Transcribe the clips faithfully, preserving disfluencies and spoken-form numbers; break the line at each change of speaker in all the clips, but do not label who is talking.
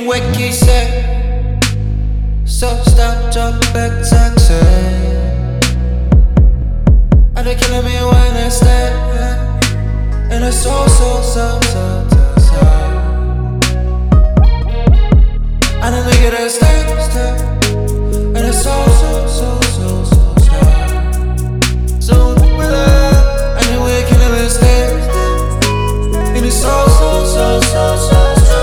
King Wiki said, so stop, drop back, taxi. And they killing me when I stay. And it's so, so, so, so, so, so. And the nigga that stay, stay. And it's so, so, so, so, so, so. So, and then we're killing me, stay. And it's so, so, so, so, so, so.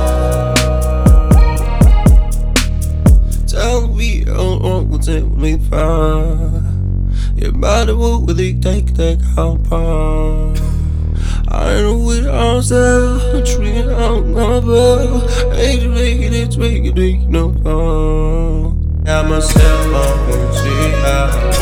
Tell me, oh, oh, what's it with me for? Your body will really take that compound. I know it all still, treating out my bell. Ain't you making it, making it, no fun. Got myself up and see how.